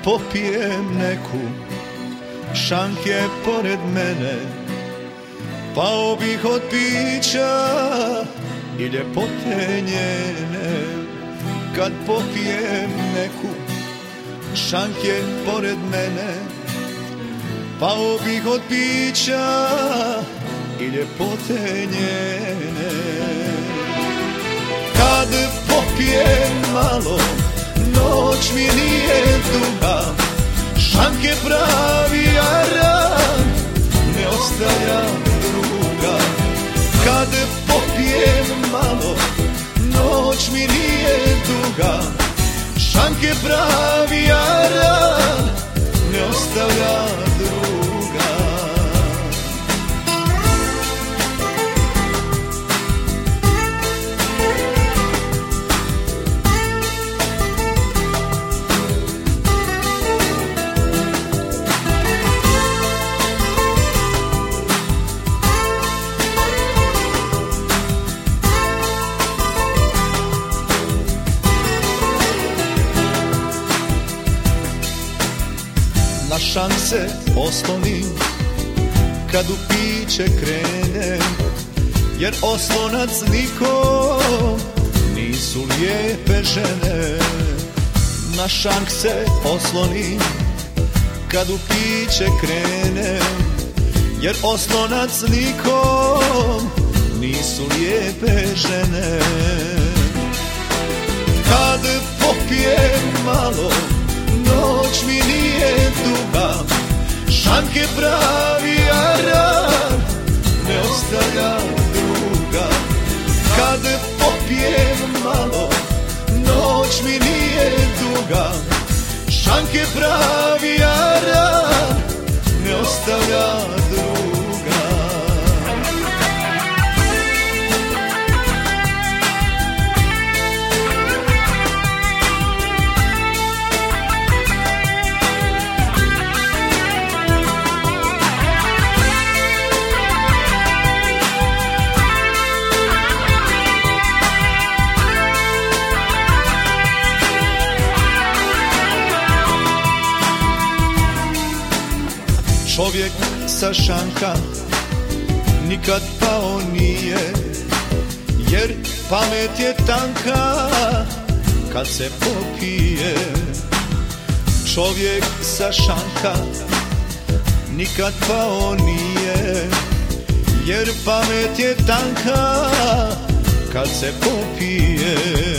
popijem neku šanke pored mene, pao bih od pića i ljepote njene. Kad popijem neku šanke pored mene, pao bih od pića i ljepote njene. Kad popijem malo, noć mi nije duga, šanke pravi jaran, ne ostavlja druga. Kad popijem malo, noć mi nije duga, šanke pravi jaran, ne ostavlja druga. Na šanse oslonim kad u piće krenem, jer oslonac nikom nisu lijepe žene. Na šanse oslonim kad u piće krenem, jer oslonac nikom nisu lijepe žene. Kad popijem malo, noć mi nije duga, šanke pravi jaran, ne ostavlja druga. Kad popijem malo, noć mi nije duga, šanke pravi jaran, ne ostavlja druga. Čovjek sa šanka nikad pao nije, jer pamet je tanka kad se popije. Čovjek sa šanka nikad pao nije, jer pamet je tanka kad se popije.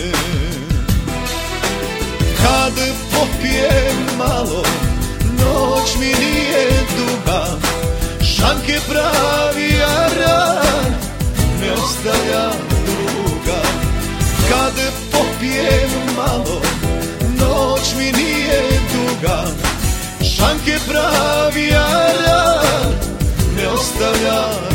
Kad popijem malo, noć mi nije duga, šanke pravi jaran, ne ostavlja druga. Kad popijem malo, noć mi nije duga, šanke pravi jaran, ne ostavlja